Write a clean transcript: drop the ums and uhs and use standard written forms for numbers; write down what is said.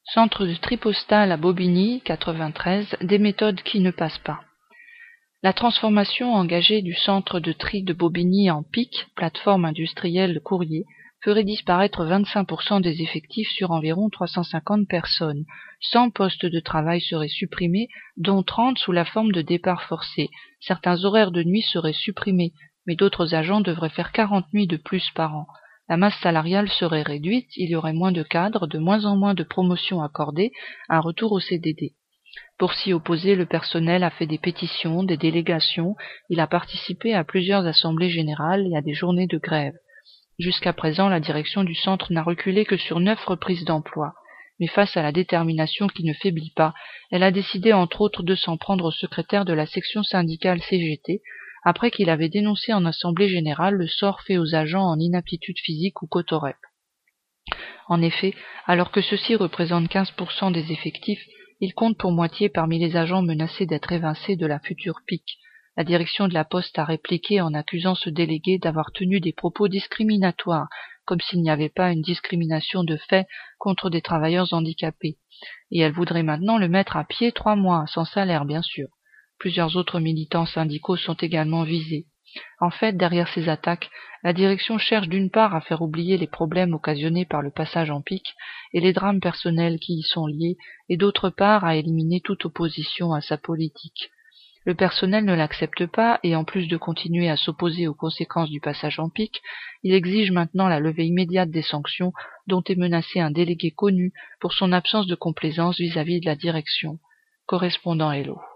Centre de tri postal à Bobigny, 93, des méthodes qui ne passent pas. La transformation engagée du centre de tri de Bobigny en PIC, plateforme industrielle de courrier, ferait disparaître 25% des effectifs sur environ 350 personnes. 100 postes de travail seraient supprimés, dont 30 sous la forme de départ forcé. Certains horaires de nuit seraient supprimés, mais d'autres agents devraient faire 40 nuits de plus par an. La masse salariale serait réduite, il y aurait moins de cadres, de moins en moins de promotions accordées, un retour au CDD. Pour s'y opposer, le personnel a fait des pétitions, des délégations, il a participé à plusieurs assemblées générales et à des journées de grève. Jusqu'à présent, la direction du centre n'a reculé que sur 9 reprises d'emploi. Mais face à la détermination qui ne faiblit pas, elle a décidé entre autres de s'en prendre au secrétaire de la section syndicale CGT, après qu'il avait dénoncé en assemblée générale le sort fait aux agents en inaptitude physique ou cotorep. En effet, alors que ceux-ci représentent 15% des effectifs, ils comptent pour moitié parmi les agents menacés d'être évincés de la future PIC. La direction de la Poste a répliqué en accusant ce délégué d'avoir tenu des propos discriminatoires, comme s'il n'y avait pas une discrimination de fait contre des travailleurs handicapés. Et elle voudrait maintenant le mettre à pied 3 mois, sans salaire bien sûr. Plusieurs autres militants syndicaux sont également visés. En fait, derrière ces attaques, la direction cherche d'une part à faire oublier les problèmes occasionnés par le passage en PIC et les drames personnels qui y sont liés, et d'autre part à éliminer toute opposition à sa politique. Le personnel ne l'accepte pas et en plus de continuer à s'opposer aux conséquences du passage en PIC, il exige maintenant la levée immédiate des sanctions dont est menacé un délégué connu pour son absence de complaisance vis-à-vis de la direction. Correspondant Hello.